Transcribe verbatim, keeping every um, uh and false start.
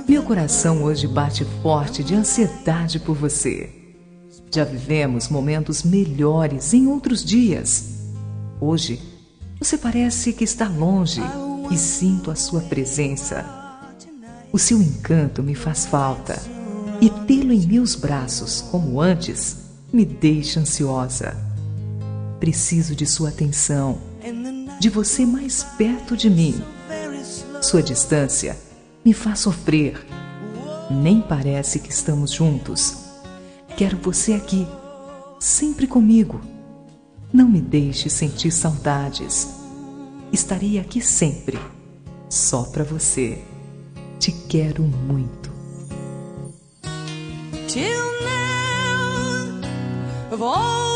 Meu coração hoje bate forte de ansiedade por você. Já vivemos momentos melhores em outros dias. Hoje, você parece que está longe e sinto a sua presença. O seu encanto me faz falta e tê-lo em meus braços, como antes, me deixa ansiosa. Preciso de sua atenção, de você mais perto de mim. Sua distância me faz sofrer. Nem parece que estamos juntos. Quero você aqui, sempre comigo. Não me deixe sentir saudades. Estarei aqui sempre, só pra você. Te quero muito. Till now, of all